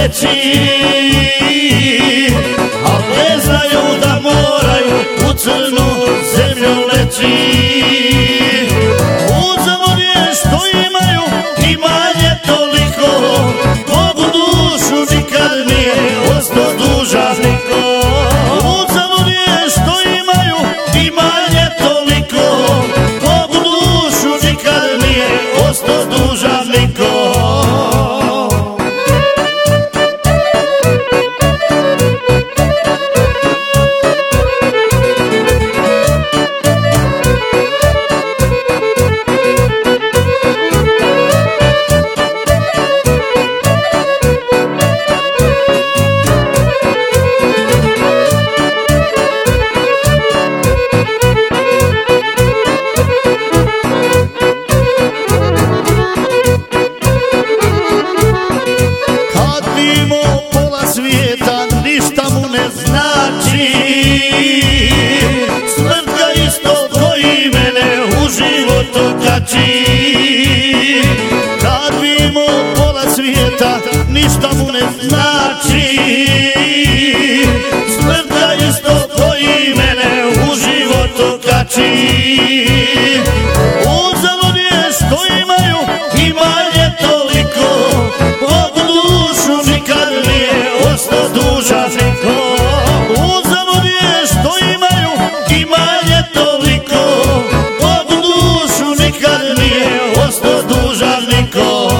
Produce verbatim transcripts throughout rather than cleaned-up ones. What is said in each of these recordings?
leći, a ne znaju da moraju u crnu zemlju leći. Uzalud je što imaju i manje toliko, Bogu dušu nikad nije ostao dužan niko. Uzalud je što imaju i manje toliko, Bogu dušu nikad nije ostao dužan niko. Ništa mu ne znači, smrt ga isto koji mene u život okači. Kad bi imao pola svijeta, ništa mu ne znači, smrt ga isto koji mene u život okači. Uzalud je što imaju i manje toliko, Bogu dušu nikad nije ostao dužan niko. Uzalud je što imaju i manje toliko, Bogu dušu nikad nije ostao dužan niko.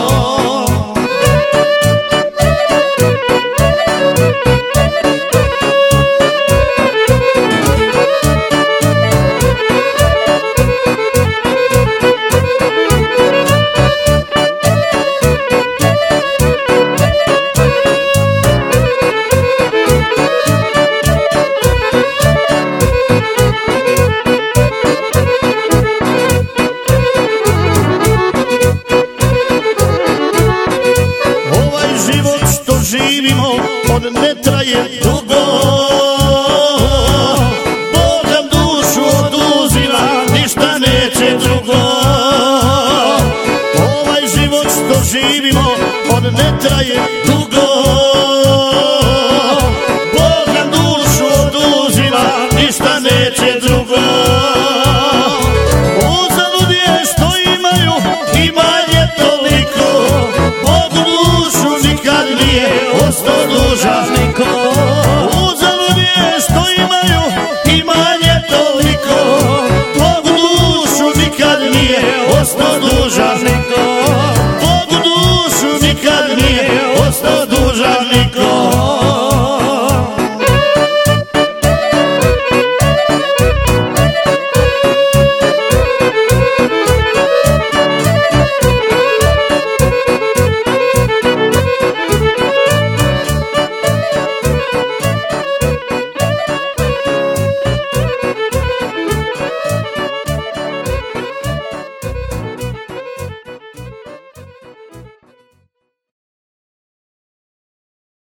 Živimo, on ne traje dugo, Bog nam dušu oduzima, ništa neće drugo. Ovaj život što živimo, on ne traje dugo,